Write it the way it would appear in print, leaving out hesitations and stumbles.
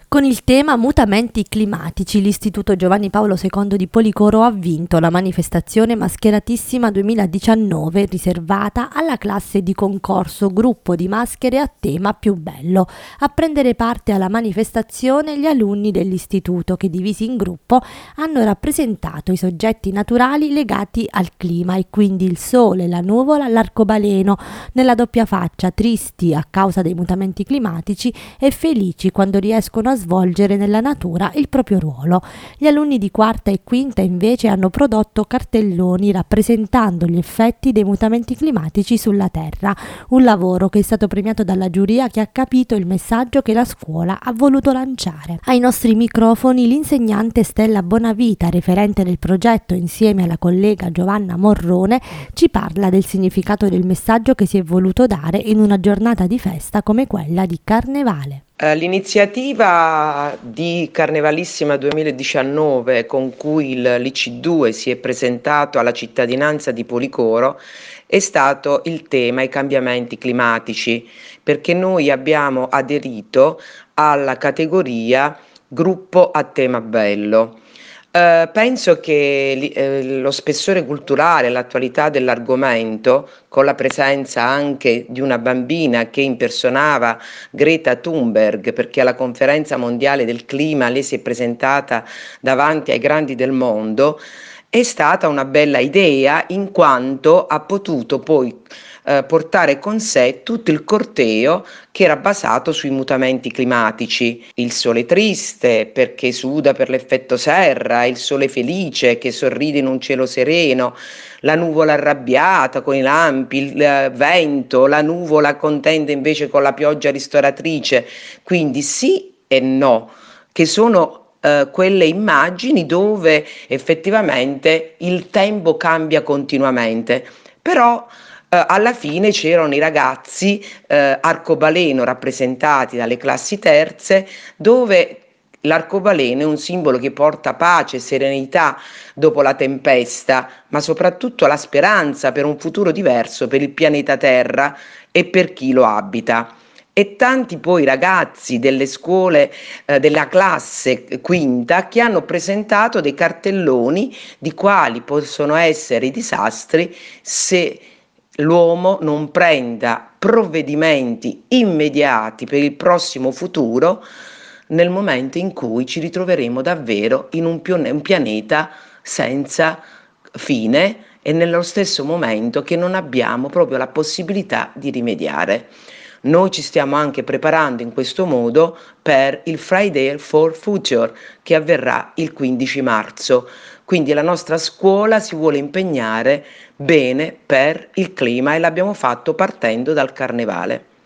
Con il tema Mutamenti climatici, l'Istituto Giovanni Paolo II di Policoro ha vinto la manifestazione Mascheratissima 2019 riservata alla classe di concorso Gruppo di maschere a tema più bello. A prendere parte alla manifestazione gli alunni dell'istituto che, divisi in gruppo, hanno rappresentato i soggetti naturali legati al clima e quindi il sole, la nuvola, l'arcobaleno, nella doppia faccia, tristi a causa dei mutamenti climatici e felici quando riescono a svolgere nella natura il proprio ruolo. Gli alunni di quarta e quinta invece hanno prodotto cartelloni rappresentando gli effetti dei mutamenti climatici sulla Terra, un lavoro che è stato premiato dalla giuria che ha capito il messaggio che la scuola ha voluto lanciare. Ai nostri microfoni l'insegnante Stella Bonavita, referente del progetto insieme alla collega Giovanna Morrone, ci parla del significato del messaggio che si è voluto dare in una giornata di festa come quella di Carnevale. L'iniziativa di Carnevalissima 2019 con cui l'IC2 si è presentato alla cittadinanza di Policoro è stato il tema i cambiamenti climatici, perché noi abbiamo aderito alla categoria gruppo a tema bello. Penso che lo spessore culturale, l'attualità dell'argomento, con la presenza anche di una bambina che impersonava Greta Thunberg, perché alla conferenza mondiale del clima lei si è presentata davanti ai grandi del mondo, è stata una bella idea in quanto ha potuto poi portare con sé tutto il corteo che era basato sui mutamenti climatici. Il sole triste perché suda per l'effetto serra, il sole felice che sorride in un cielo sereno, la nuvola arrabbiata con i lampi, il vento, la nuvola contenta invece con la pioggia ristoratrice. Quindi sì e no, che sono quelle immagini dove effettivamente il tempo cambia continuamente, però alla fine c'erano i ragazzi arcobaleno rappresentati dalle classi terze, dove l'arcobaleno è un simbolo che porta pace, serenità dopo la tempesta, ma soprattutto la speranza per un futuro diverso per il pianeta Terra e per chi lo abita. E tanti poi ragazzi delle scuole della classe quinta che hanno presentato dei cartelloni di quali possono essere i disastri se l'uomo non prenda provvedimenti immediati per il prossimo futuro nel momento in cui ci ritroveremo davvero in un pianeta senza fine e nello stesso momento che non abbiamo proprio la possibilità di rimediare. Noi ci stiamo anche preparando in questo modo per il Friday for Future che avverrà il 15 marzo. Quindi la nostra scuola si vuole impegnare bene per il clima e l'abbiamo fatto partendo dal Carnevale.